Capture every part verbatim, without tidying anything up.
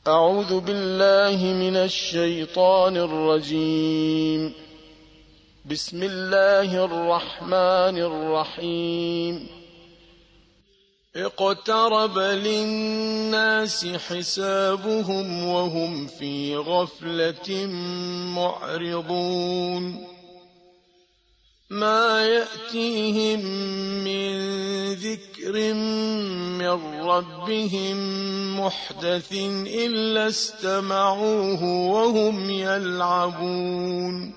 أعوذ بالله من الشيطان الرجيم. بسم الله الرحمن الرحيم. اقترب للناس حسابهم وهم في غفلة معرضون. ما يأتيهم من ذكر من ربهم محدث إلا استمعوه وهم يلعبون.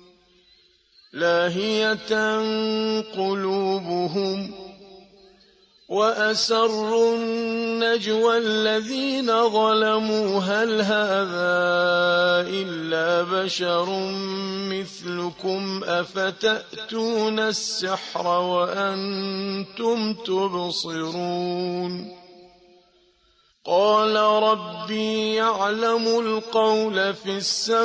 لاهية قلوبهم وأسروا النجوى الذين ظلموا هل هذا إلا بشر مثلكم أفتأتون السحر وأنتم تبصرون. قال ربي يعلم القول في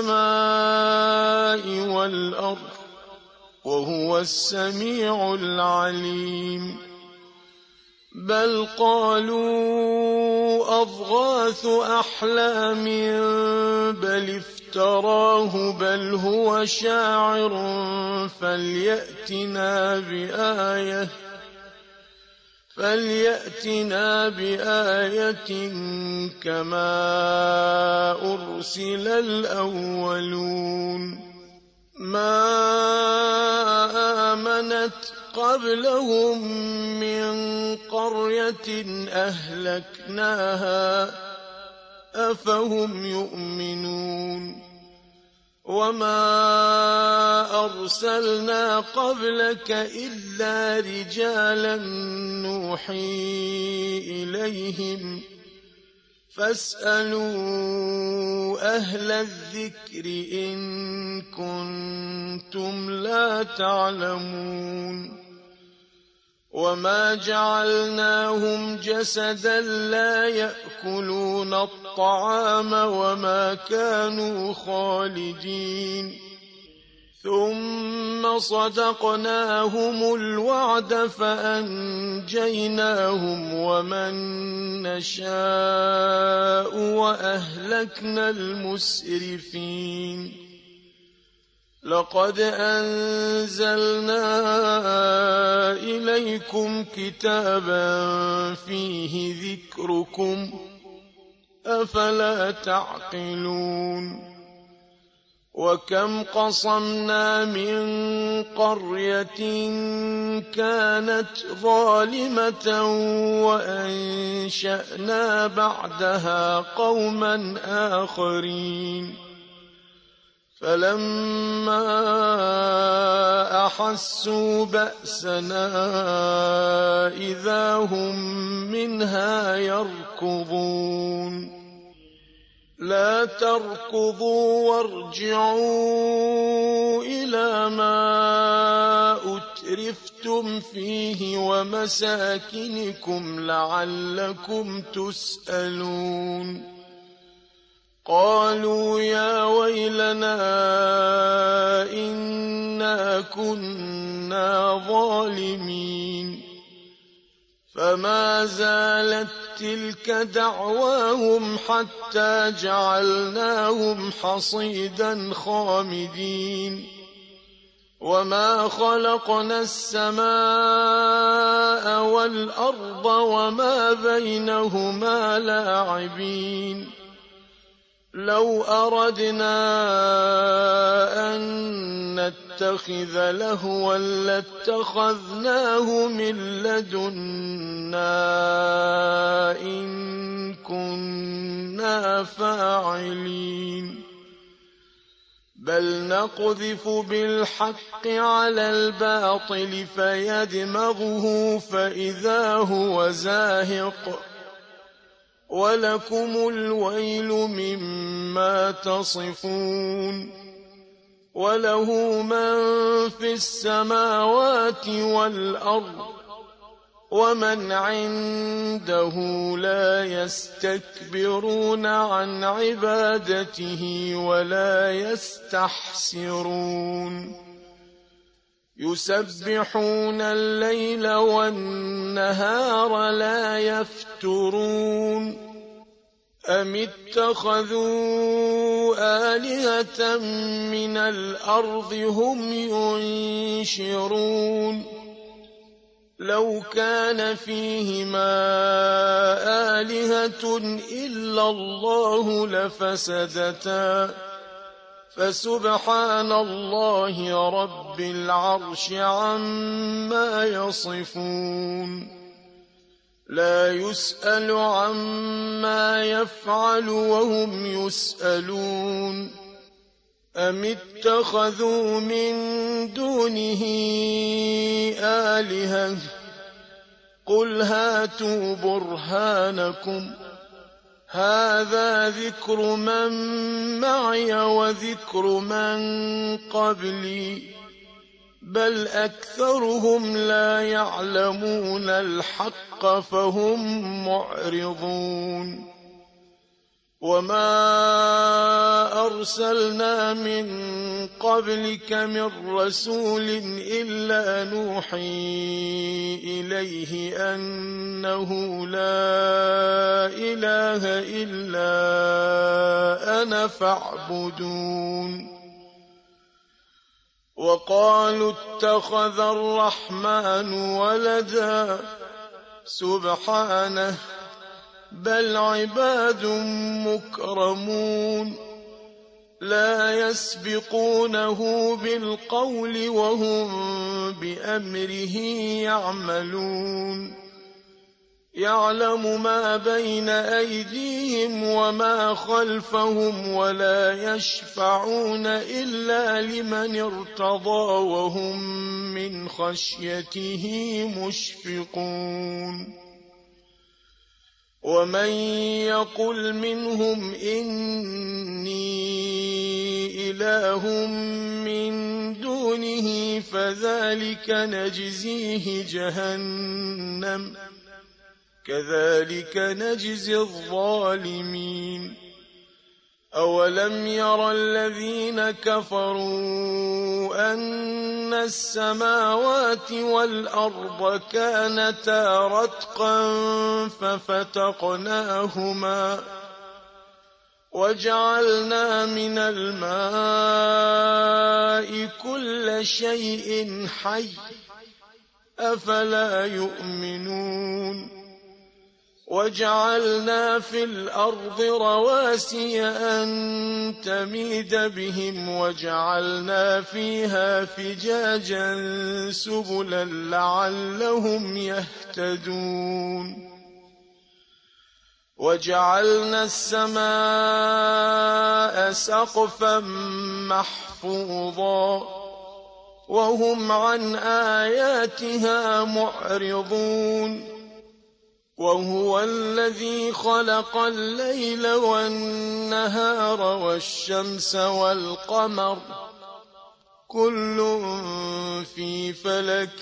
السماء والأرض وهو السميع العليم. بل قالوا أضغاث أحلام بل افتراه بل هو شاعر فليأتنا بآية فليأتنا بآية كما أرسل الأولون. ما آمنت قبلهم من قرية أهلكناها أفهم يؤمنون. وما أرسلنا قبلك إلا رجالا نوحي إليهم فاسألوا أهل الذكر إن كنتم لا تعلمون. وما جعلناهم جسدا لا يأكلون الطعام وما كانوا خالدين. ثم صدقناهم الوعد فأنجيناهم ومن نشاء وأهلكنا المسرفين. لقد أنزلنا إليكم كتابا فيه ذكركم أفلا تعقلون. وكم قصمنا من قرية كانت ظالمة وأنشأنا بعدها قوما آخرين. فلما أحسوا بأسنا إذا هم منها يركضون. لا تركضوا وارجعوا إلى ما أترفتم فيه ومساكنكم لعلكم تسألون. قالوا يا ويلنا إنا كنا ظالمين. فما زالت تلك دعواهم حتى جعلناهم حصيدا خامدين. وما خلقنا السماء والأرض وما بينهما لاعبين. لو أردنا أن نتخذ لهوا لاتخذناه من لدنا إن كنا فاعلين. بل نقذف بالحق على الباطل فيدمغه فإذا هو زاهق. ولكم الويل مما تصفون. وله من في السماوات والأرض ومن عنده لا يستكبرون عن عبادته ولا يستحسرون. يسبحون الليل والنهار لا يفترون. أم اتخذوا آلهة من الأرض هم ينشرون لو كان فيهما آلهة إلا الله لفسدتا فسبحان الله رب العرش عما يصفون لا يسأل عما يفعل وهم يسألون أم اتخذوا من دونه آلهة قل هاتوا برهانكم هذا ذكر من معي وذكر من قبلي بل أكثرهم لا يعلمون الحق فهم معرضون وما أرسلنا من قبلك من رسول إلا نوحي إليه أنه لا إله إلا أنا فاعبدون وقالوا اتخذ الرحمن ولدا سبحانه بل عباد مكرمون لا يسبقونه بالقول وهم بأمره يعملون يعلم ما بين أيديهم وما خلفهم ولا يشفعون إلا لمن ارتضى وهم من خشيته مشفقون ومن يقل منهم إني إله من دونه فذلك نجزيه جهنم كذلك نجزي الظالمين أولم ير الذين كفروا أن السماوات والأرض كانتا رتقا ففتقناهما وجعلنا من الماء كل شيء حي أفلا يؤمنون وجعلنا في الأرض رواسي أن تميد بهم وجعلنا فيها فجاجا سبلا لعلهم يهتدون وجعلنا السماء سقفا محفوظا وهم عن آياتها معرضون وهو الذي خلق الليل والنهار والشمس والقمر كل في فلك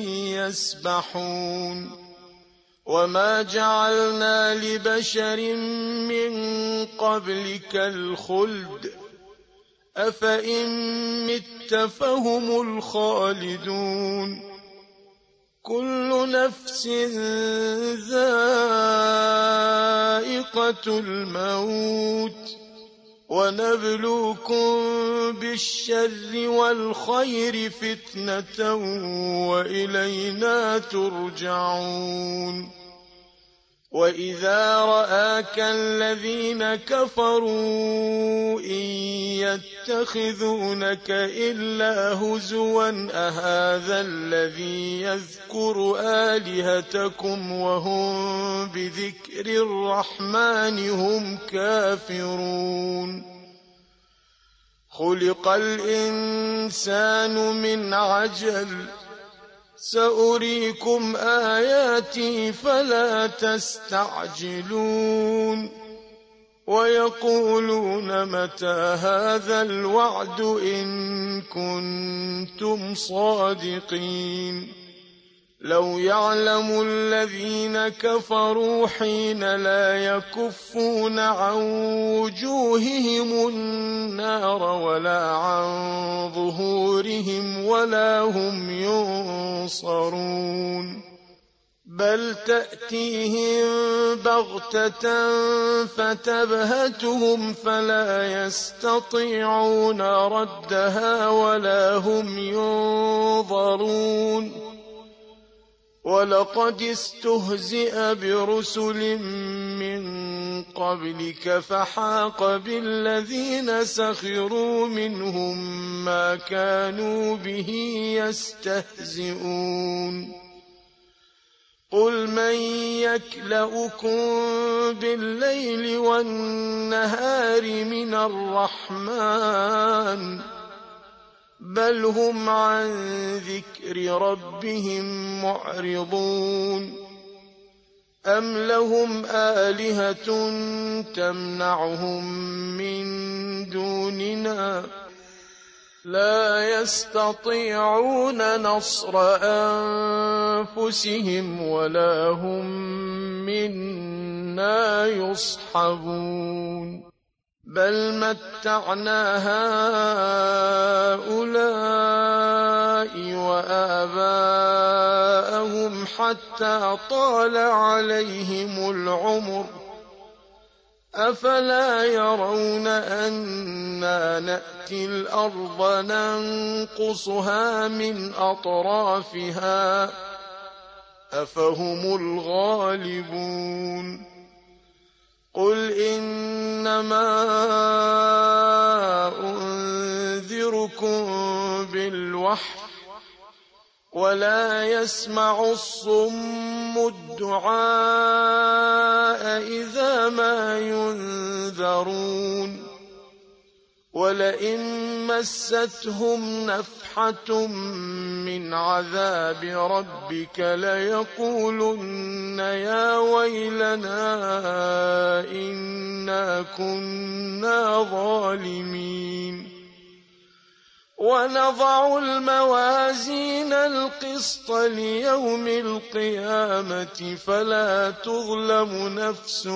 يسبحون وما جعلنا لبشر من قبلك الخلد أفإن مت فهم الخالدون كل نفس ذائقة الموت ونبلوكم بالشر والخير فتنة وإلينا ترجعون وإذا رآك الذين كفروا إن يتخذونك إلا هزوا أهذا الذي يذكر آلهتكم وهم بذكر الرحمن هم كافرون خلق الإنسان من عجل سأريكم آياتي فلا تستعجلون ويقولون متى هذا الوعد إن كنتم صادقين لو يعلم الذين كفروا حين لا يكفون عن وجوههم النار ولا عن ظهورهم ولا هم ينصرون بل تأتيهم بغتة فتبهتهم فلا يستطيعون ردها ولا هم ينظرون ولقد استهزئ برسل من قبلك فحاق بالذين سخروا منهم ما كانوا به يستهزئون قل من يكلؤكم بالليل والنهار من الرحمن بل هم عن ذكر ربهم معرضون أم لهم آلهة تمنعهم من دوننا لا يستطيعون نصر أنفسهم ولا هم منا يصحبون بل متعنا هؤلاء وآباءهم حتى طال عليهم العمر أفلا يرون أنا نأتي الأرض ننقصها من أطرافها أفهم الغالبون قل إنما أنذركم بالوحي ولا يسمع الصم الدعاء إذا ما ينذرون ولئن مستهم نفحة من عذاب ربك ليقولن يا ويلنا إنا كنا ظالمين ونضع الموازين القسط ليوم القيامة فلا تظلم نفس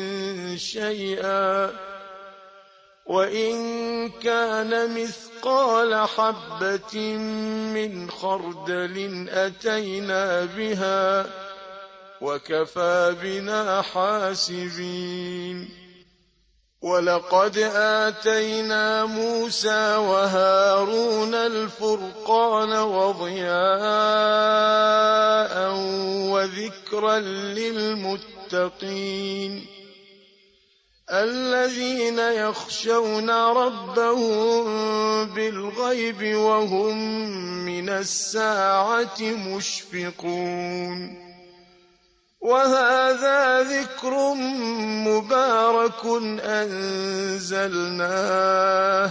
شيئا وإن كان مثقال حبة من خردل أتينا بها وكفى بنا حاسبين ولقد آتينا موسى وهارون الفرقان وضياء وذكرا للمتقين الذين يخشون ربهم بالغيب وهم من الساعة مشفقون وهذا ذكر مبارك أنزلناه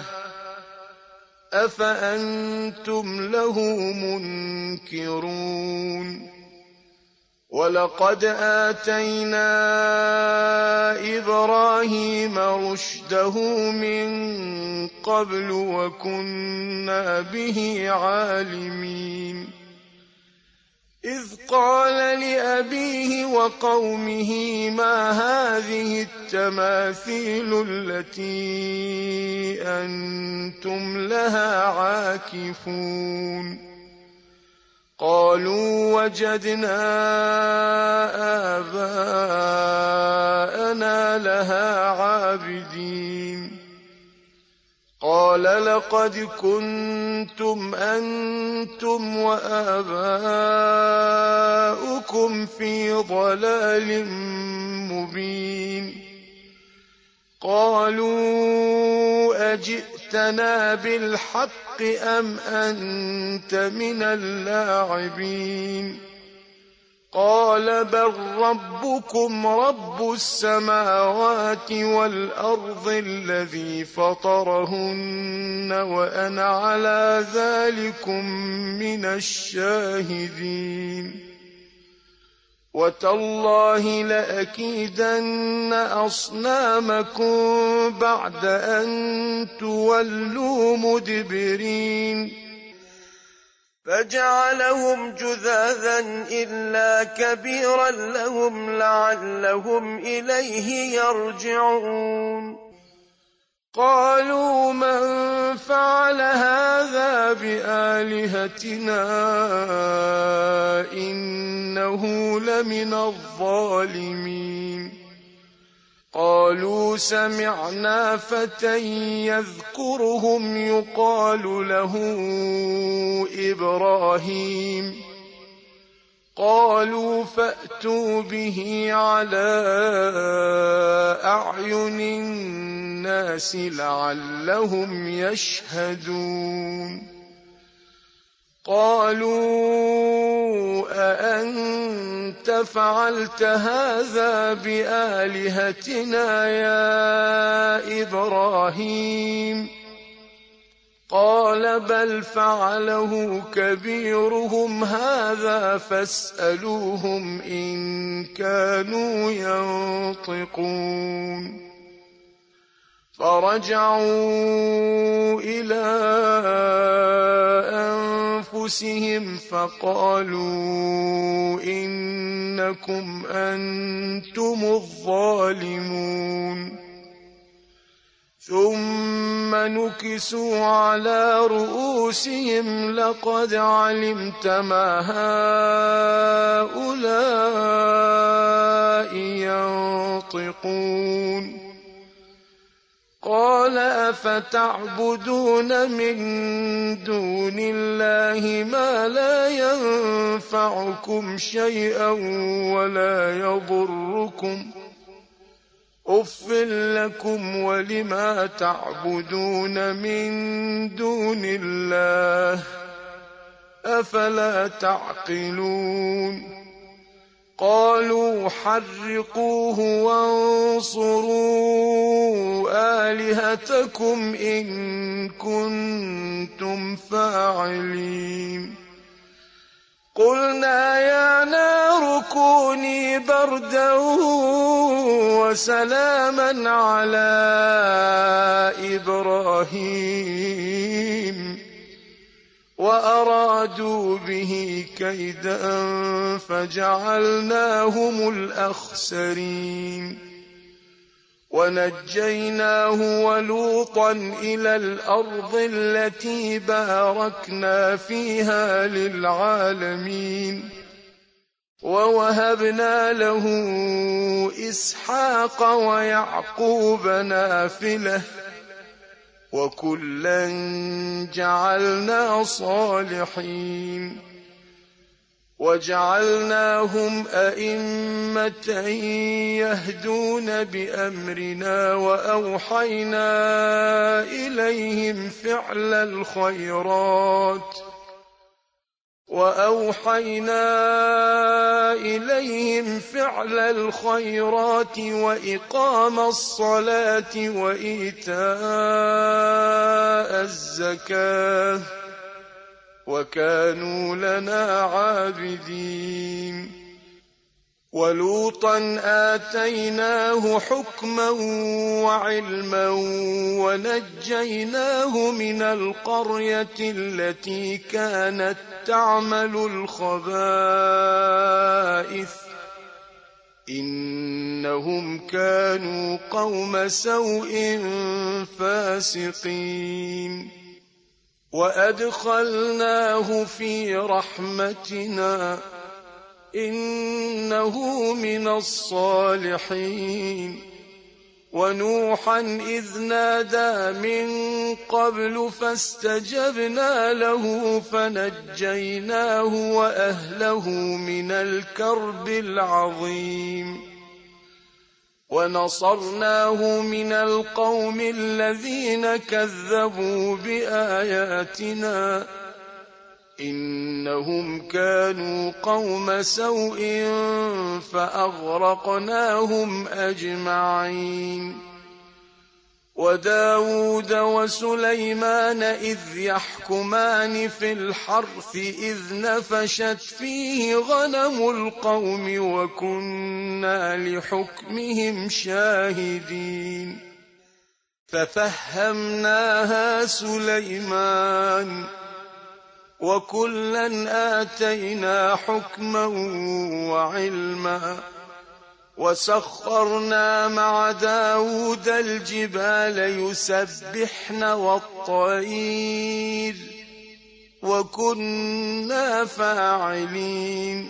أفأنتم له منكرون ولقد آتينا إبراهيم رشده من قبل وكنا به عالمين إذ قال لأبيه وقومه ما هذه التماثيل التي أنتم لها عاكفون قالوا وجدنا آباءنا لها عابدين قال لقد كنتم أنتم وآباؤكم في ضلال مبين قالوا أجئتنا بالحق أم أنت من اللاعبين قال بل ربكم رب السماوات والأرض الذي فطرهن وأنا على ذلكم من الشاهدين وتالله لأكيدن أصنامكم بعد أن تولوا مدبرين فجعلهم جذاذا إلا كبيرا لهم لعلهم إليه يرجعون قالوا من فعل هذا بآلهتنا إنه لمن الظالمين. قالوا سمعنا فتى يذكرهم يقال له إبراهيم. قالوا فأتوا به على أعين الناس لعلهم يشهدون. قالوا أأنت فعلت هذا بآلهتنا يا إبراهيم؟ قال بل فعله كبيرهم هذا فاسألوهم إن كانوا ينطقون. فرجعوا إلى أنفسهم فقالوا إنكم أنتم الظالمون. ثم نكسوا على رؤوسهم لقد علمت ما هؤلاء ينطقون. قال أفتعبدون من دون الله ما لا ينفعكم شيئا ولا يضركم أف لكم ولما تعبدون من دون الله أفلا تعقلون. قالوا حرقوه وانصروا آلهتكم إن كنتم فاعلين. قلنا يا نار كوني بردا وسلاما على إبراهيم وأرادوا به كيدا فجعلناهم الأخسرين. ونجيناه ولوطا إلى الأرض التي باركنا فيها للعالمين. ووهبنا له إسحاق ويعقوب نافلة وكلا جعلنا صالحين. وجعلناهم أئمة يهدون بأمرنا وأوحينا إليهم فعل الخيرات وأوحينا إليهم فعل الخيرات وإقام الصلاة وإيتاء الزكاة وكانوا لنا عابدين. ولوطا آتيناه حكما وعلما ونجيناه من القرية التي كانت تعمل الخبائث إنهم كانوا قوم سوء فاسقين. وأدخلناه في رحمتنا إنه من الصالحين. ونوحا إذ نادى من قبل فاستجبنا له فنجيناه وأهله من الكرب العظيم. ونصرناه من القوم الذين كذبوا بآياتنا إنهم كانوا قوم سوء فأغرقناهم أجمعين. وداود وسليمان إذ يحكمان في الحرث إذ نفشت فيه غنم القوم وكنا لحكمهم شاهدين. ففهمناها سليمان وكلا آتينا حكما وعلما وسخرنا مع داود الجبال يسبحن والطير وكنا فاعلين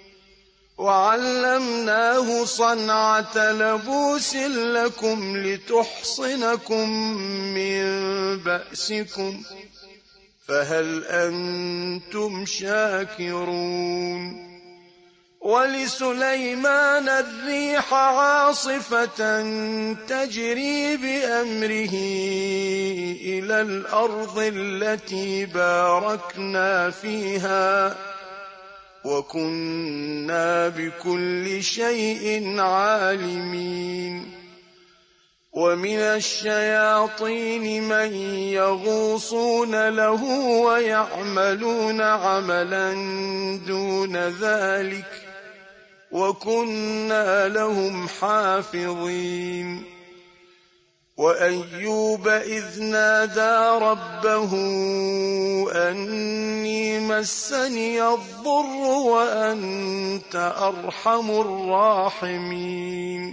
وعلمناه صنعة لبوس لكم لتحصنكم من بأسكم فهل أنتم شاكرون ولسليمان الريح عاصفة تجري بأمره إلى الأرض التي باركنا فيها وكنا بكل شيء عالمين ومن الشياطين من يغوصون له ويعملون عملا دون ذلك وكنا لهم حافظين وأيوب إذ نادى ربه أني مسني الضر وأنت أرحم الراحمين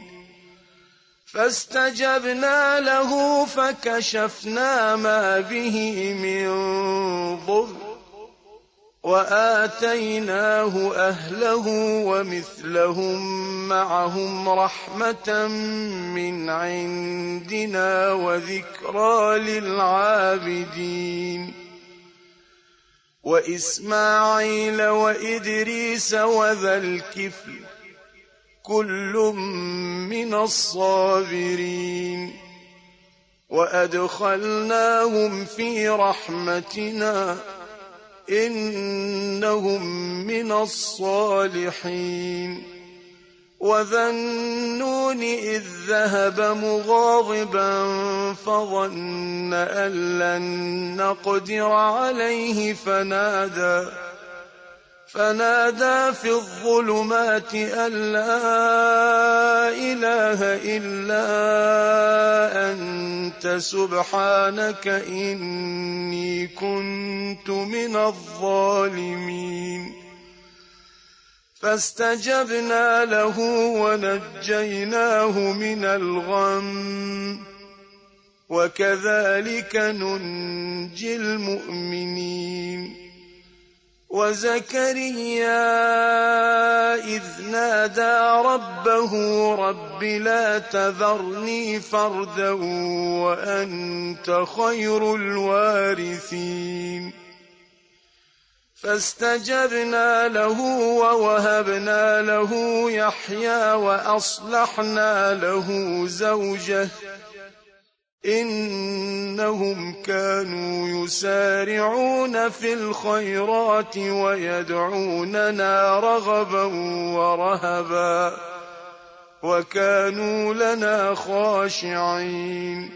فاستجبنا له فكشفنا ما به من ضر وآتيناه أهله ومثلهم معهم رحمة من عندنا وذكرى للعابدين وإسماعيل وإدريس وذا الكفل كل من الصابرين وأدخلناهم في رحمتنا إنهم من الصالحين وذا النون إذ ذهب مغاضبا فظن أن لن نقدر عليه فنادى فنادى في الظلمات أن لا إله إلا أنت سبحانك إني كنت من الظالمين فاستجبنا له ونجيناه من الغم وكذلك ننجي المؤمنين وزكريا إذ نادى ربه رب لا تذرني فردا وأنت خير الوارثين فاستجبنا له ووهبنا له يحيى وأصلحنا له زوجه إنهم كانوا يسارعون في الخيرات ويدعوننا رغبا ورهبا وكانوا لنا خاشعين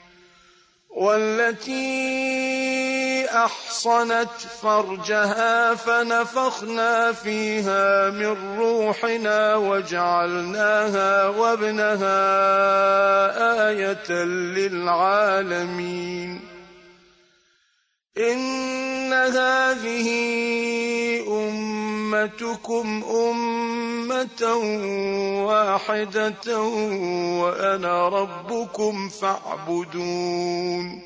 والتي أحصنت فرجها فنفخنا فيها من روحنا وجعلناها وابنها آية للعالمين إن هذه أمتكم أمة واحدة وأنا ربكم فاعبدون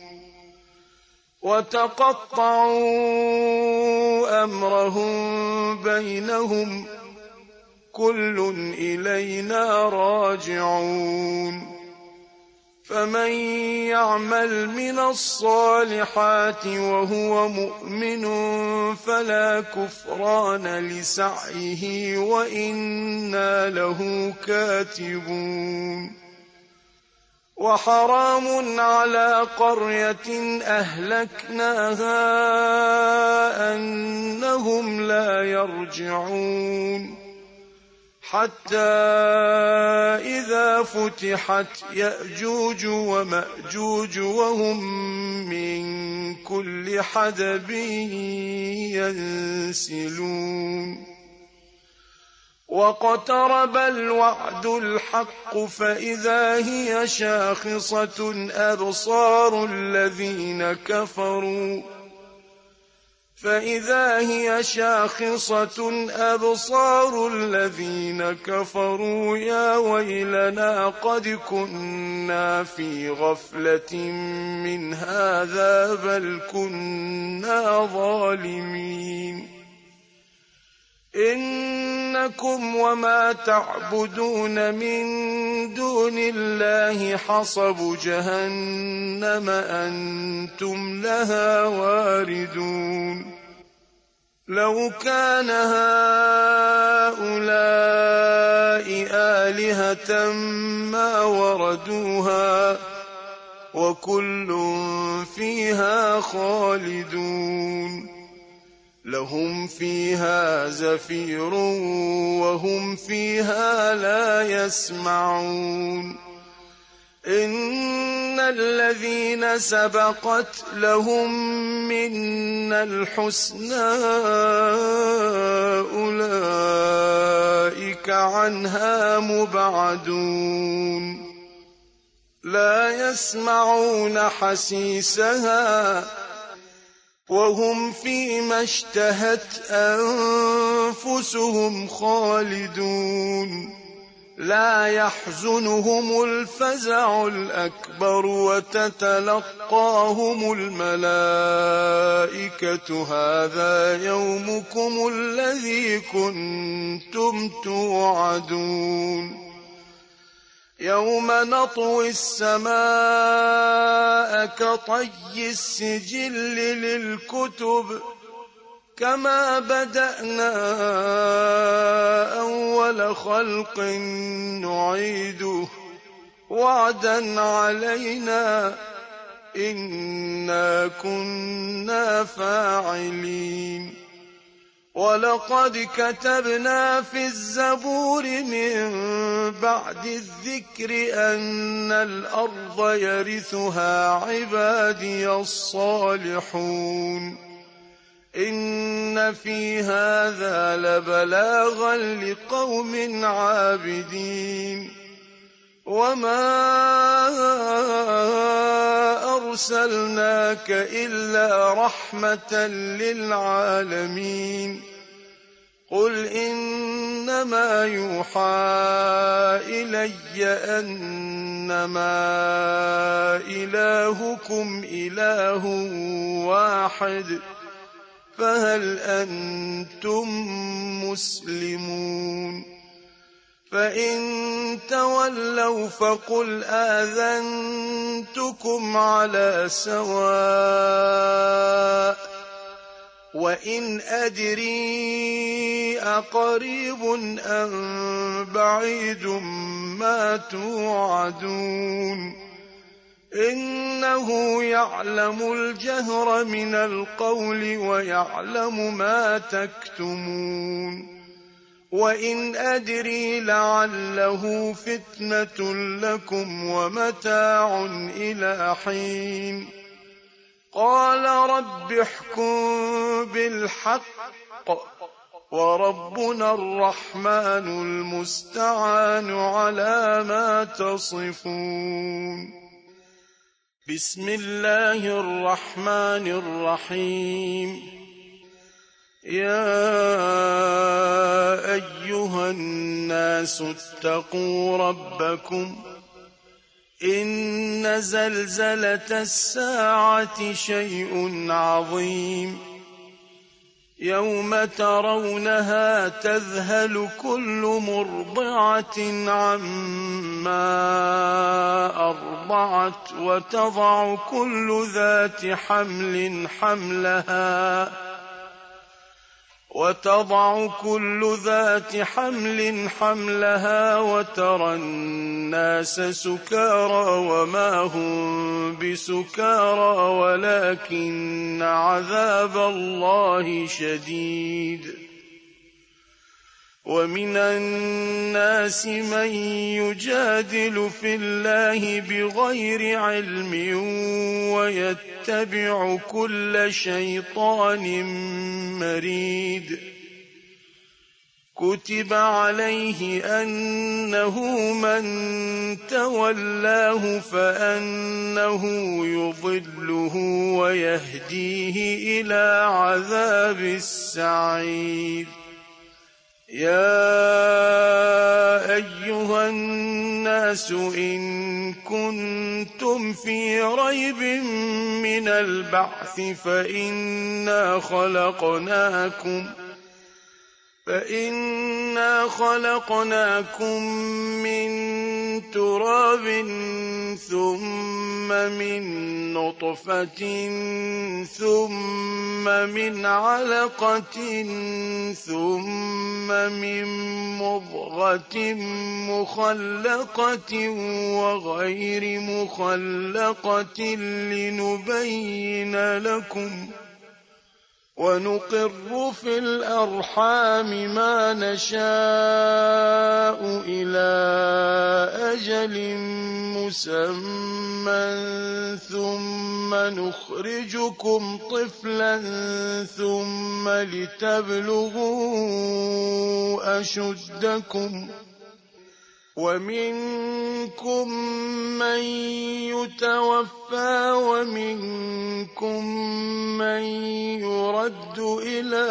وتقطعوا أمرهم بينهم كل إلينا راجعون فمن يعمل من الصالحات وهو مؤمن فلا كفران لسعيه وإنا له كاتبون وحرام على قرية أهلكناها أنهم لا يرجعون حتى إذا فتحت يأجوج ومأجوج وهم من كل حدب ينسلون واقترب الوعد الحق فإذا هي شاخصة أبصار الذين كفروا فإذا هي شاخصة أبصار الذين كفروا يا ويلنا قد كنا في غفلة من هذا بل كنا ظالمين إنكم وما تعبدون من دون الله حصب جهنم أنتم لها واردون لو كان هؤلاء آلهة ما وردوها وكل فيها خالدون لهم فيها زفير وهم فيها لا يسمعون إن الذين سبقت لهم منا الحسنى أولئك عنها مبعدون لا يسمعون حسيسها وهم فيما اشتهت أنفسهم خالدون لا يحزنهم الفزع الأكبر وتتلقاهم الملائكة هذا يومكم الذي كنتم توعدون يوم نطوي السماء كطي السجل للكتب كما بدأنا أول خلق نعيده وعدا علينا إنا كنا فاعلين ولقد كتبنا في الزبور من بعد الذكر أن الأرض يرثها عبادي الصالحون إن في هذا لبلاغا لقوم عابدين وما أرسلناك إلا رحمة للعالمين قل إنما يوحى إلي أنما إلهكم إله واحد فهل أنتم مسلمون فإن تولوا فقل آذنتكم على سواء وإن أدري أقريب أم بعيد ما توعدون إنه يعلم الجهر من القول ويعلم ما تكتمون وإن أدري لعله فتنة لكم ومتاع إلى حين قال رب احكم بالحق وربنا الرحمن المستعان على ما تصفون بسم الله الرحمن الرحيم يا أيها الناس اتقوا ربكم إن زلزلة الساعة شيء عظيم يوم ترونها تذهل كل مرضعة عما أرضعت وتضع كل ذات حمل حملها وتضع كل ذات حمل حملها وترى الناس سكارى وما هم بسكارى ولكن عذاب الله شديد ومن الناس من يجادل في الله بغير علم ويتبع كل شيطان مريد كتب عليه أنه من تولاه فأنه يضله ويهديه إلى عذاب السعير. يا أيها الناس إن كنتم في ريب من البعث فإنا خلقناكم فإنا خلقناكم من تراب ثم من نطفة ثم من علقة ثم من مضغة مخلقة وغير مخلقة لنبين لكم ونقر في الأرحام ما نشاء إلى أجل مسمى ثم نخرجكم طفلا ثم لتبلغوا أشدكم ومنكم من يتوفى ومنكم من يرد إلى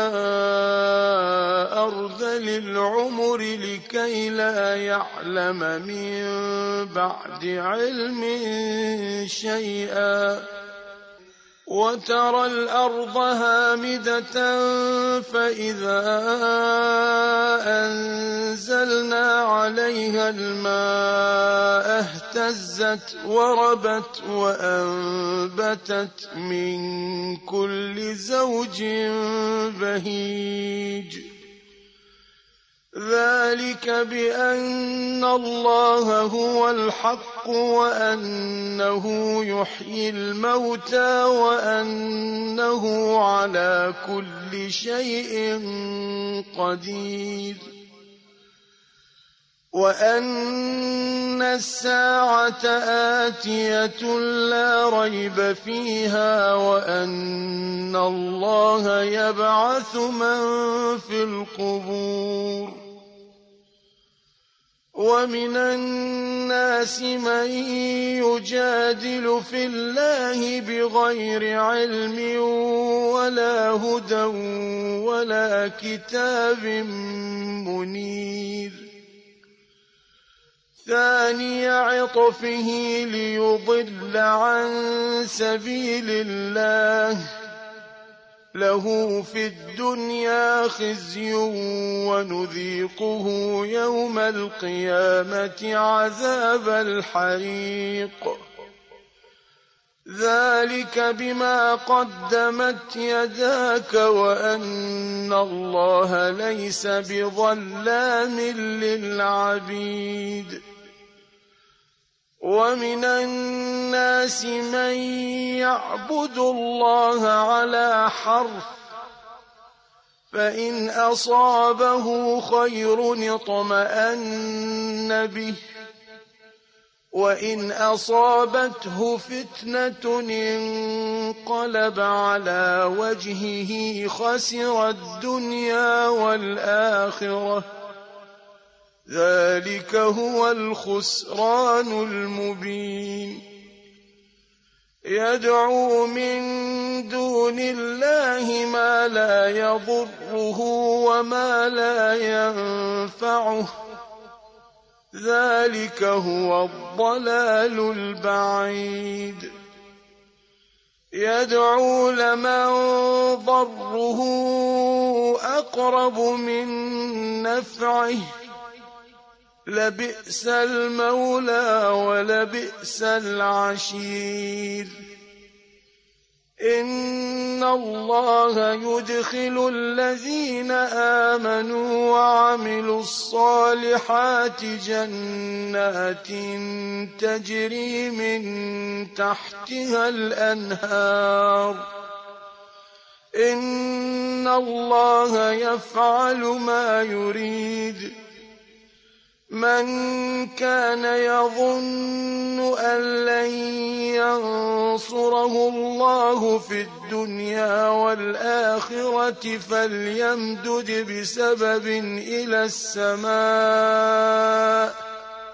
أرذل العمر لكي لا يعلم من بعد علم شيئا. وترى الأرض هامدة فإذا أنزلنا عليها الماء اهتزت وربت وأنبتت من كل زوج بهيج. ذلك بأن الله هو الحق وأنه يحيي الموتى وأنه على كل شيء قدير وأن الساعة آتية لا ريب فيها وأن الله يبعث من في القبور. ومن الناس من يجادل في الله بغير علم ولا هدى ولا كتاب منير. ثاني عطفه ليضل عن سبيل الله له في الدنيا خزي ونذيقه يوم القيامة عذاب الحريق. ذلك بما قدمت يداك وأن الله ليس بظلام للعبيد. ومن الناس من يعبد الله على حرف فإن أصابه خير اطمأن به وإن أصابته فتنة انقلب على وجهه خسر الدنيا والآخرة. ذلك هو الخسران المبين. يدعو من دون الله ما لا يضره وما لا ينفعه. ذلك هو الضلال البعيد. يدعو لمن ضره أقرب من نفعه لبئس المولى ولبئس العشير. إن الله يدخل الذين آمنوا وعملوا الصالحات جنات تجري من تحتها الأنهار. إن الله يفعل ما يريد. من كان يظن أن لن ينصر ينصره الله في الدنيا والآخرة فليمدد بسبب إلى السماء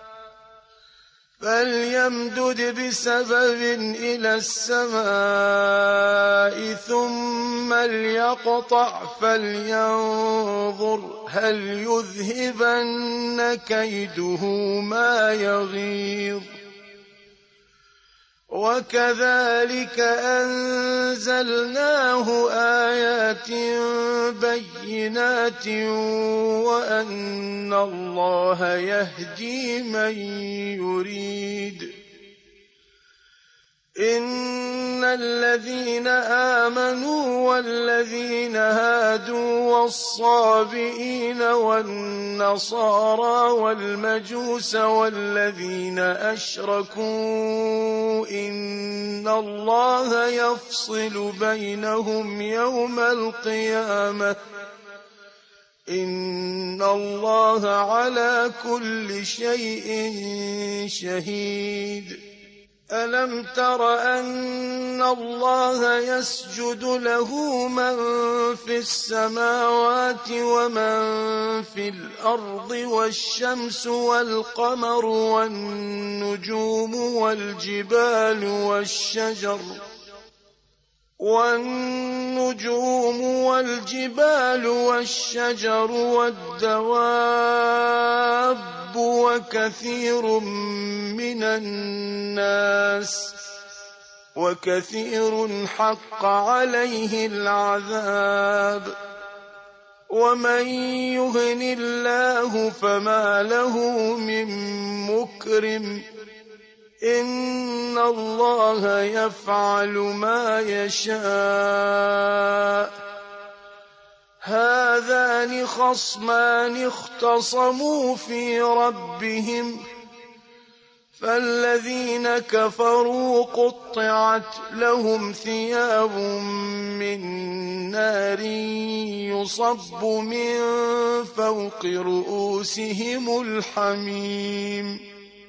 فليمدد بسبب إلى السماء ثم ليقطع فلينظر هل يذهبن كيده ما يغيظ وكذلك أنزلناه آيات بينات وأن الله يهدي من يريد إن الذين آمنوا والذين هادوا والصابئين والنصارى والمجوس والذين أشركوا إن الله يفصل بينهم يوم القيامة إن الله على كل شيء شهيد ألم تر أن الله يسجد له من في السماوات ومن في الأرض والشمس والقمر والنجوم والجبال والشجر والنجوم والجبال والشجر والدواب وكثير من الناس وكثير حق عليه العذاب ومن يهن الله فما له من مكرم إن الله يفعل ما يشاء هذان خصمان اختصموا في ربهم فالذين كفروا قطعت لهم ثياب من نار يصب من فوق رؤوسهم الحميم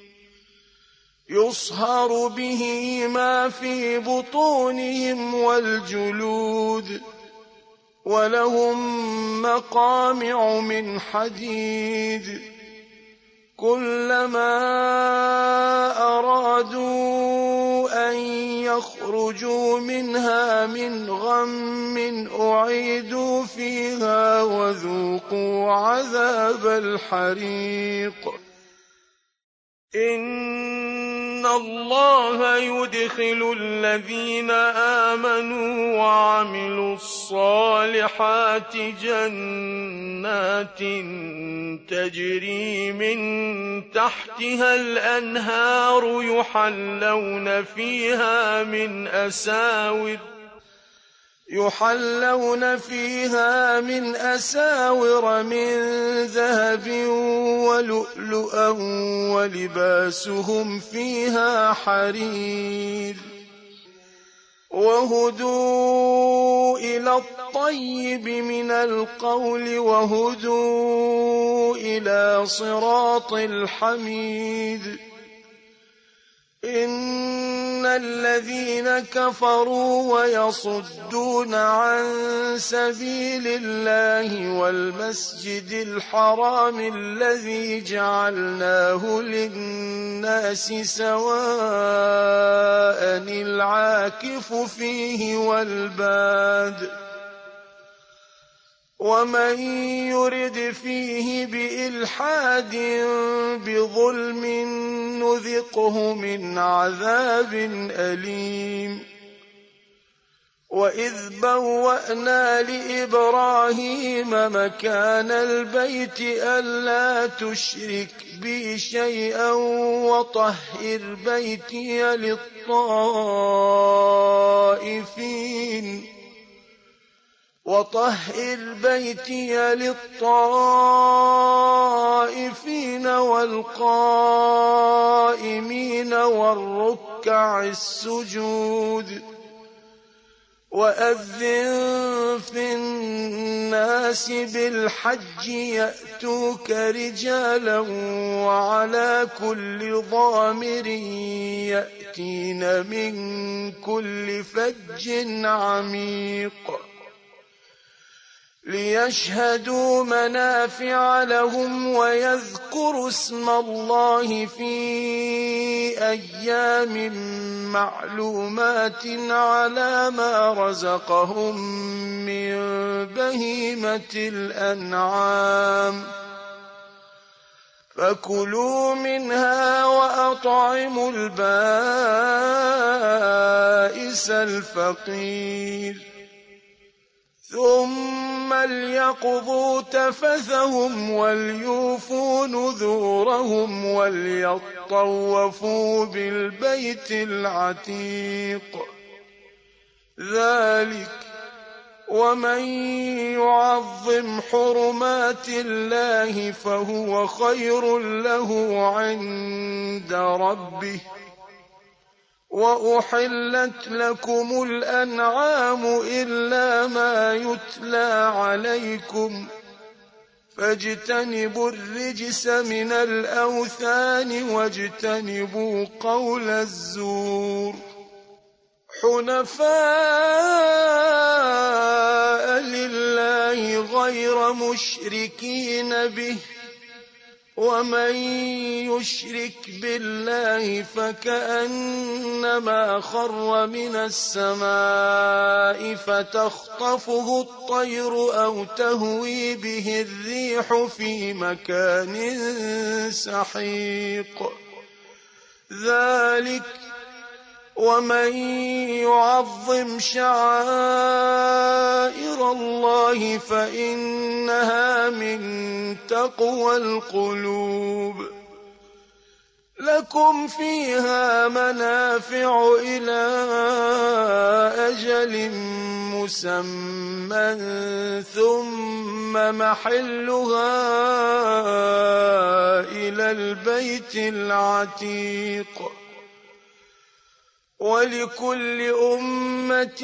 يصهر به ما في بطونهم والجلود ولهم مقامع من حديد كلما أرادوا أن يخرجوا منها من غم أعيدوا فيها وذوقوا عذاب الحريق إن الله يدخل الذين آمنوا وعملوا الصالحات جنات تجري من تحتها الأنهار يحلون فيها من أساور يحلون فيها من أساور من ذهب ولؤلؤا ولباسهم فيها حرير وهدوا إلى الطيب من القول وهدوا إلى صراط الحميد إن الذين كفروا ويصدون عن سبيل الله والمسجد الحرام الذي جعلناه للناس سواء العاكف فيه والباد ومن يرد فيه بإلحاد بظلم نذقه من عذاب أليم وإذ بوأنا لإبراهيم مكان البيت ألا تشرك بي شيئا وطهر بيتي للطائفين وطهر بيتي للطائفين والقائمين والركع السجود وأذن في الناس بالحج يأتوك رجالا وعلى كل ضامر يأتين من كل فج عميق ليشهدوا منافع لهم ويذكروا اسم الله في أيام معلومات على ما رزقهم من بهيمة الأنعام فكلوا منها وأطعموا البائس الفقير ثم ليقضوا تفثهم وليوفوا نذورهم وليطوفوا بالبيت العتيق ذلك ومن يعظم حرمات الله فهو خير له عند ربه وأحلت لكم الأنعام إلا ما يتلى عليكم فاجتنبوا الرجس من الأوثان واجتنبوا قول الزور حنفاء لله غير مشركين به ومن يشرك بالله فكأنما خر من السماء فتخطفه الطير أو تهوي به الريح في مكان سحيق ذلك ومن يعظم شعائر الله فإنها من تقوى القلوب لكم فيها منافع إلى أجل مسمى ثم محلها إلى البيت العتيق ولكل أمة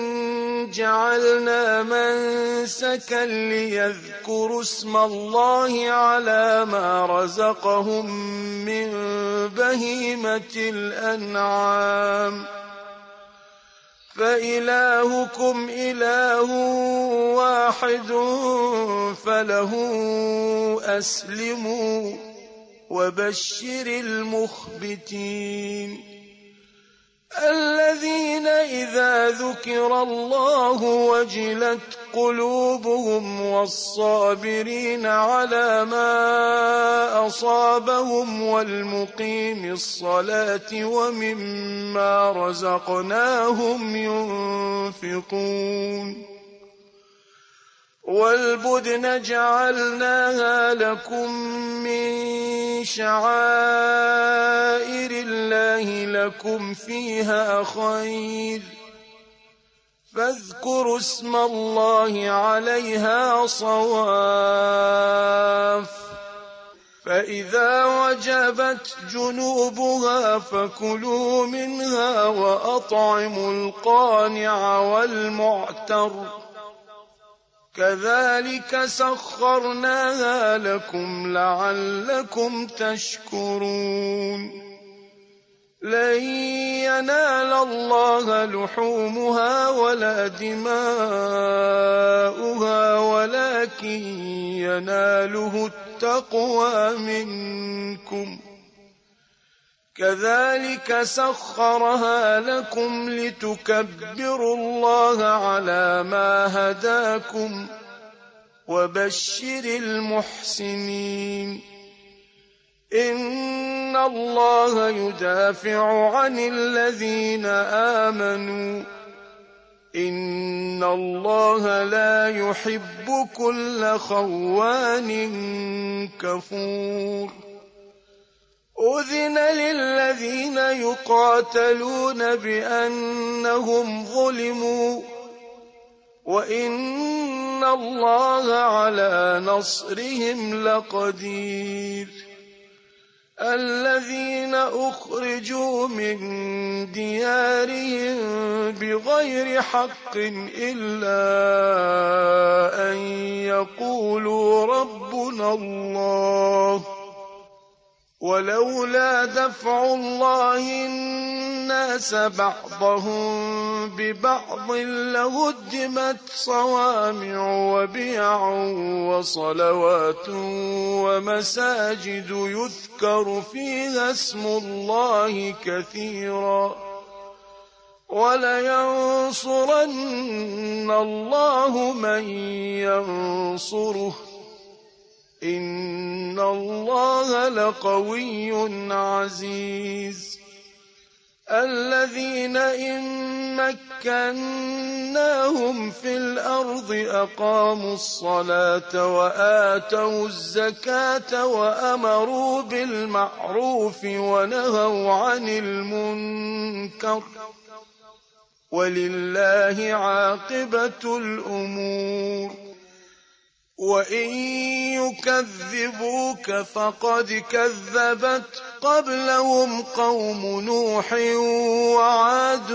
جعلنا منسكا ليذكروا اسم الله على ما رزقهم من بهيمة الأنعام فإلهكم إله واحد فله أسلموا وبشر المخبتين الذين إذا ذكر الله وجلت قلوبهم والصابرين على ما أصابهم والمقيم الصلاة ومما رزقناهم ينفقون والبدن جعلناها لكم من شعائر الله لكم فيها خير فاذكروا اسم الله عليها صواف فإذا وجبت جنوبها فكلوا منها وأطعموا القانع والمعتر كذلك سخرناها لكم لعلكم تشكرون لن ينال الله لحومها ولا دماؤها ولكن يناله التقوى منكم كذلك سخرها لكم لتكبروا الله على ما هداكم وبشر المحسنين إن الله يدافع عن الذين آمنوا إن الله لا يحب كل خوان كفور أذن للذين يقاتلون بأنهم ظلموا وإن الله على نصرهم لقدير الذين أخرجوا من ديارهم بغير حق إلا أن يقولوا ربنا الله ولولا دفع الله الناس بعضهم ببعض لهدمت صوامع وبيع وصلوات ومساجد يذكر فيها اسم الله كثيرا ولينصرن الله من ينصره إن الله لقوي عزيز الذين إن مكناهم في الأرض أقاموا الصلاة وآتوا الزكاة وأمروا بالمعروف ونهوا عن المنكر ولله عاقبة الأمور وإن يكذبوك فقد كذبت قبلهم قوم نوح وعاد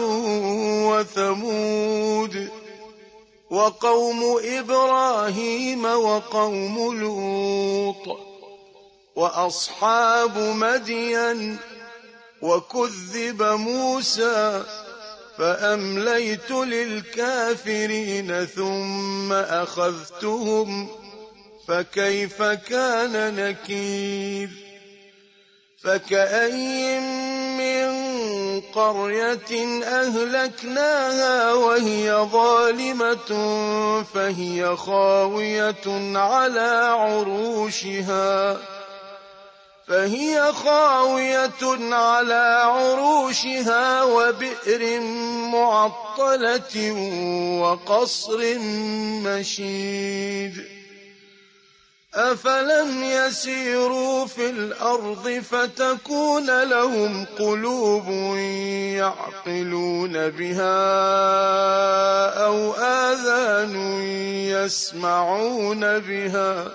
وثمود وقوم إبراهيم وقوم لوط وأصحاب مدين وكذب موسى فأمليت للكافرين ثم أخذتهم فكيف كان نكير فكأين من قرية أهلكناها وهي ظالمة فهي خاوية على عروشها فهي خاوية على عروشها وبئر معطلة وقصر مشيد أفلم يسيروا في الأرض فتكون لهم قلوب يعقلون بها أو آذان يسمعون بها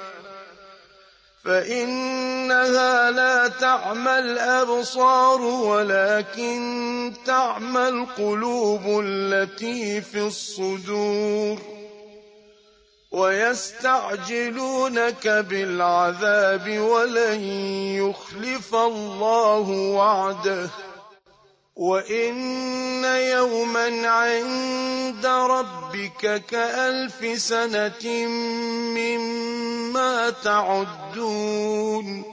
فإنها لا تعمى الأبصار ولكن تعمى القلوب التي في الصدور ويستعجلونك بالعذاب ولن يخلف الله وعده وإن يوما عند ربك كألف سنة مما تعدون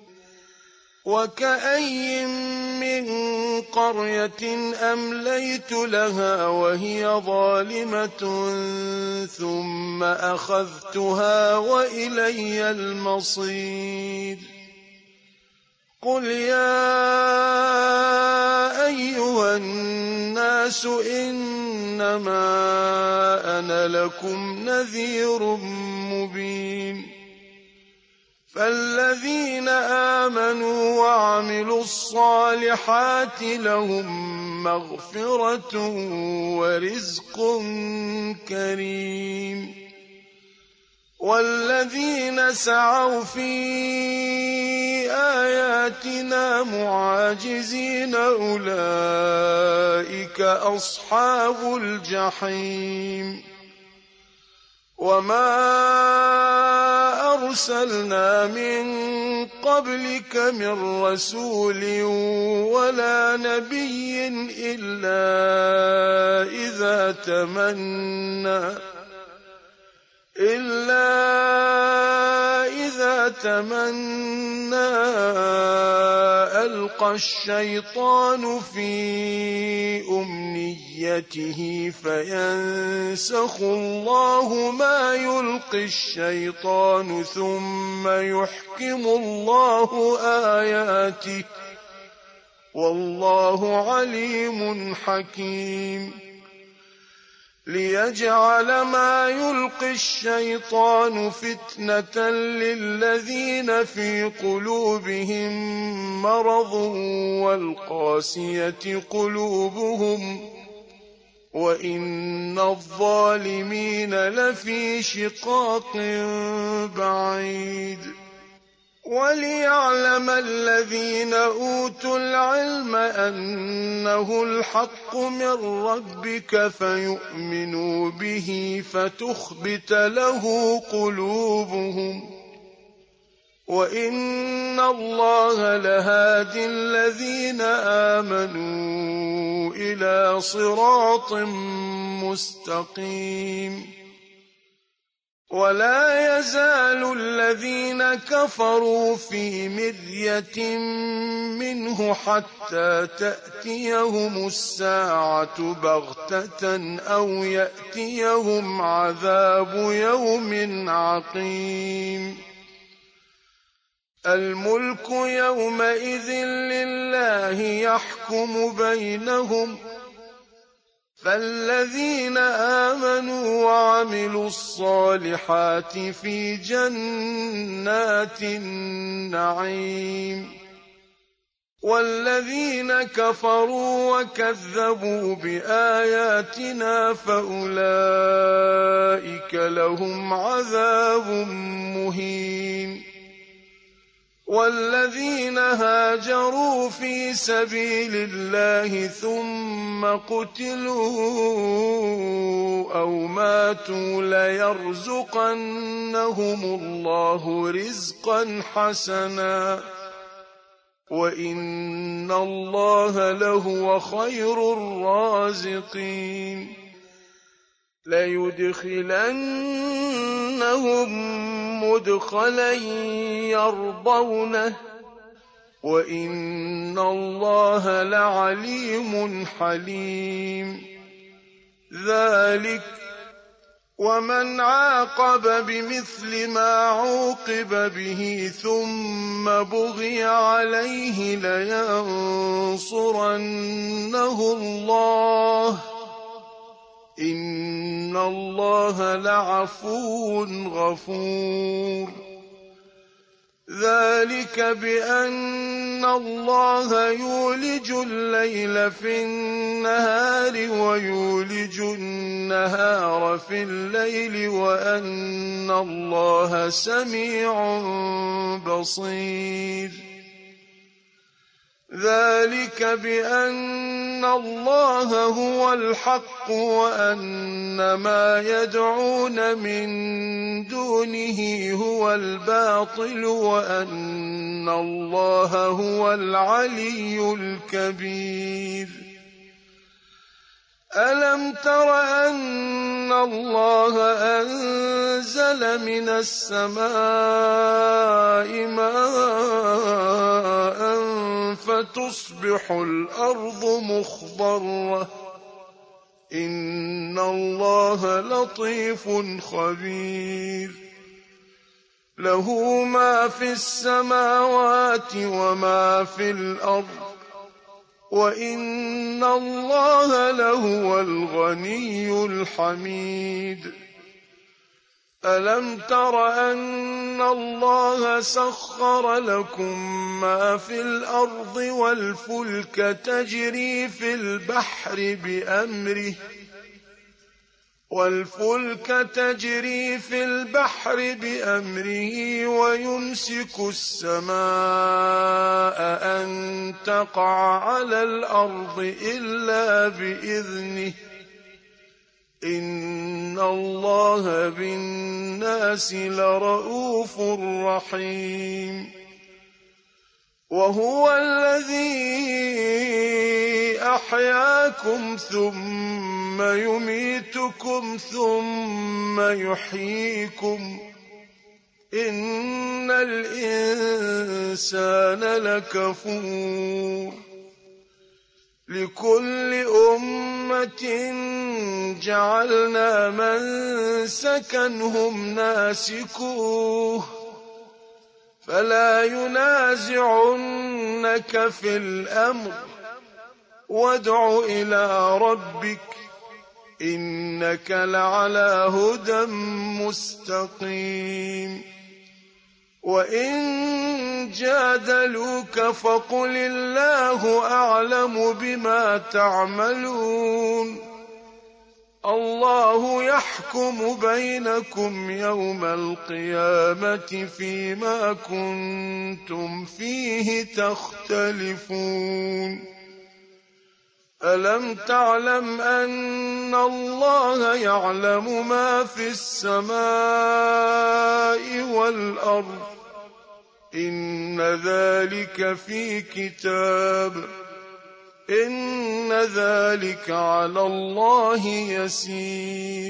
وكأي من قرية أمليت لها وهي ظالمة ثم أخذتها وإلي المصير قل يا أيها الناس إنما أنا لكم نذير مبين فالذين آمنوا وعملوا الصالحات لهم مغفرة ورزق كريم والذين سعوا في آياتنا معاجزين أولئك أصحاب الجحيم وما أرسلنا من قبلك من رسول ولا نبي إلا إذا تمنى إلا إذا تمنى ألقى الشيطان في أمنيته فينسخ الله ما يلقي الشيطان ثم يحكم الله آياته والله عليم حكيم ليجعل ما يلقي الشيطان فتنة للذين في قلوبهم مرض والقاسية قلوبهم وإن الظالمين لفي شقاق بعيد وَلِيَعْلَمَ الَّذِينَ أُوتُوا الْعِلْمَ أَنَّهُ الْحَقُّ مِنْ رَبِّكَ فَيُؤْمِنُوا بِهِ فَتُخْبِتَ لَهُ قُلُوبُهُمْ وَإِنَّ اللَّهَ لَهَادِ الَّذِينَ آمَنُوا إِلَى صِرَاطٍ مُسْتَقِيمٍ وَلَا يَزَالُ الَّذِينَ كَفَرُوا فِي مِرْيَةٍ مِّنْهُ حَتَّىٰ تَأْتِيَهُمُ السَّاعَةُ بَغْتَةً أَوْ يَأْتِيَهُمْ عَذَابُ يَوْمٍ عَقِيمٍ الْمُلْكُ يَوْمَئِذٍ لِّلَّهِ يَحْكُمُ بَيْنَهُمْ فَالَّذِينَ آمَنُوا وَعَمِلُوا الصَّالِحَاتِ فِي جَنَّاتِ النَّعِيمِ وَالَّذِينَ كَفَرُوا وَكَذَّبُوا بِآيَاتِنَا فَأُولَٰئِكَ لَهُمْ عَذَابٌ مُّهِينٌ وَالَّذِينَ هَاجَرُوا فِي سَبِيلِ اللَّهِ ثُمَّ قُتِلُوا أَوْ مَاتُوا لَيَرْزُقَنَّهُمُ اللَّهُ رِزْقًا حَسَنًا وَإِنَّ اللَّهَ لَهُوَ خَيْرُ الرَّازِقِينَ لَيُدْخِلَنَّهُم مُّدْخَلًا يَرْضَوْنَهُ وَإِنَّ اللَّهَ لَعَلِيمٌ حَلِيمٌ ذَلِكَ وَمَنْ عَاقَبَ بِمِثْلِ مَا عُوقِبَ بِهِ ثُمَّ بُغِيَ عَلَيْهِ لَيَنصُرَنَّهُ اللَّهُ إِنَّ اللَّهَ لَعَفُوٌّ غَفُورٌ ذَلِكَ بِأَنَّ اللَّهَ يُولِجُ اللَّيْلَ فِي النَّهَارِ وَيُولِجُ النَّهَارَ فِي اللَّيْلِ وَأَنَّ اللَّهَ سَمِيعٌ بَصِيرٌ ذَلِكَ بِأَنَّ اللَّهَ هُوَ الْحَقُّ وَأَنَّ مَا يَدْعُونَ مِن دُونِهِ هُوَ الْبَاطِلُ وَأَنَّ اللَّهَ هُوَ الْعَلِيُّ الْكَبِيرُ أَلَمْ تَرَ أَنَّ اللَّهَ أَنزَلَ مِنَ السَّمَاءِ مَاءً فَتُصْبِحُ الْأَرْضُ مُخْضَرَّةً إِنَّ اللَّهَ لَطِيفٌ خَبِيرٌ لَهُ مَا فِي السَّمَاوَاتِ وَمَا فِي الْأَرْضِ وَإِنَّ اللَّهَ لَهُوَ الْغَنِيُّ الْحَمِيدُ أَلَمْ تَرَ أَنَّ اللَّهَ سَخَّرَ لَكُم مَّا فِي الْأَرْضِ وَالْفُلْكَ تَجْرِي فِي الْبَحْرِ بِأَمْرِهِ والفلك تجري في البحر بأمره ويمسك السماء أن تقع على الأرض إلا بإذنه إن الله بالناس لرءوف رحيم وهو الذي أحياكم ثم يميتكم ثم يحييكم إن الإنسان لكفور لكل أمة جعلنا منسكا هم ناسكوه فلا ينازعنك في الأمر وادع إلى ربك إنك لعلى هدى مستقيم وإن جادلوك فقل الله أعلم بما تعملون الله يحكم بينكم يوم القيامة فيما كنتم فيه تختلفون ألم تعلم أن الله يعلم ما في السماء والأرض إن ذلك في كتاب إن ذلك على الله يسير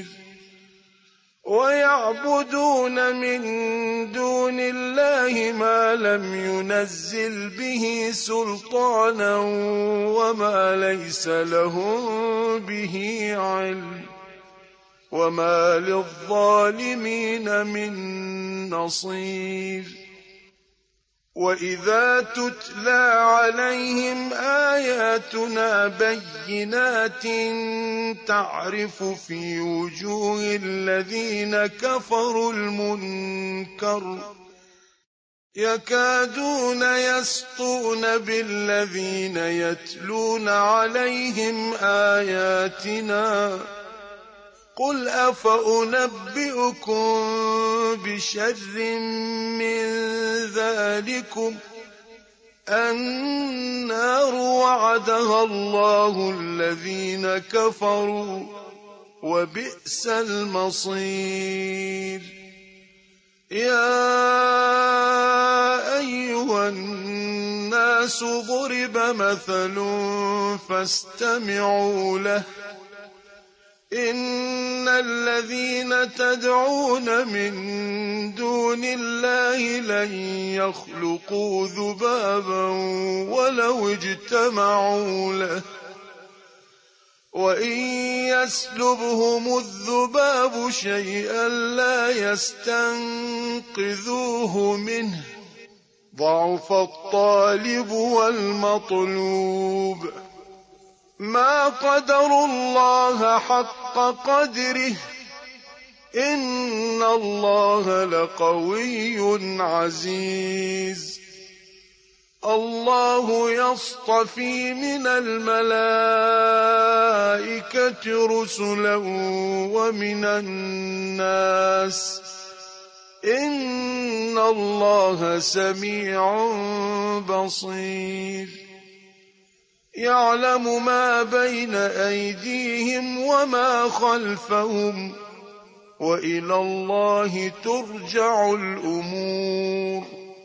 ويعبدون من دون الله ما لم ينزل به سلطانا وما ليس لهم به علم وما للظالمين من نصير وإذا تتلى عليهم آياتنا بينات تعرف في وجوه الذين كفروا المنكر يكادون يسطون بالذين يتلون عليهم آياتنا قل أفأنبئكم بشر من ذلكم النار وعدها الله الذين كفروا وبئس المصير يا أيها الناس ضرب مثل فاستمعوا له إن الذين تدعون من دون الله لن يخلقوا ذبابا ولو اجتمعوا له وإن يسلبهم الذباب شيئا لا يستنقذوه منه ضعف الطالب والمطلوب ما قدروا الله حق قدره إن الله لقوي عزيز الله يصطفي من الملائكة رسلا ومن الناس إن الله سميع بصير يعلم ما بين أيديهم وما خلفهم وإلى الله ترجع الأمور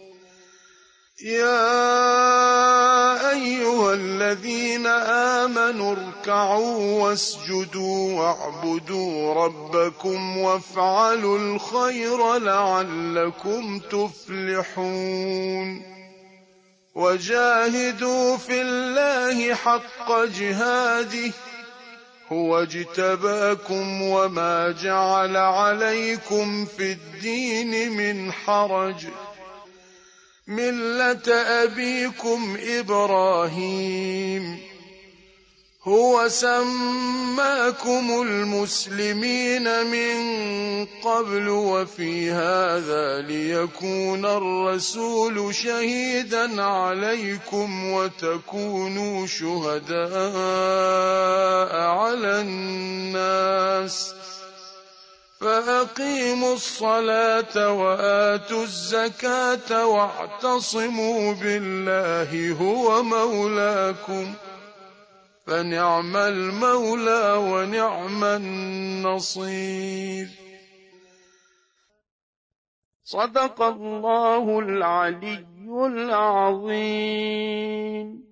يا أيها الذين آمنوا اركعوا واسجدوا واعبدوا ربكم وافعلوا الخير لعلكم تفلحون وجاهدوا في الله حق جهاده هو اجتباكم وما جعل عليكم في الدين من حرج ملة أبيكم إبراهيم هو سماكم المسلمين من قبل وفي هذا ليكون الرسول شهيدا عليكم وتكونوا شهداء على الناس فأقيموا الصلاة وآتوا الزكاة واعتصموا بالله هو مولاكم فنعم المولى ونعم النصير صدق الله العلي العظيم.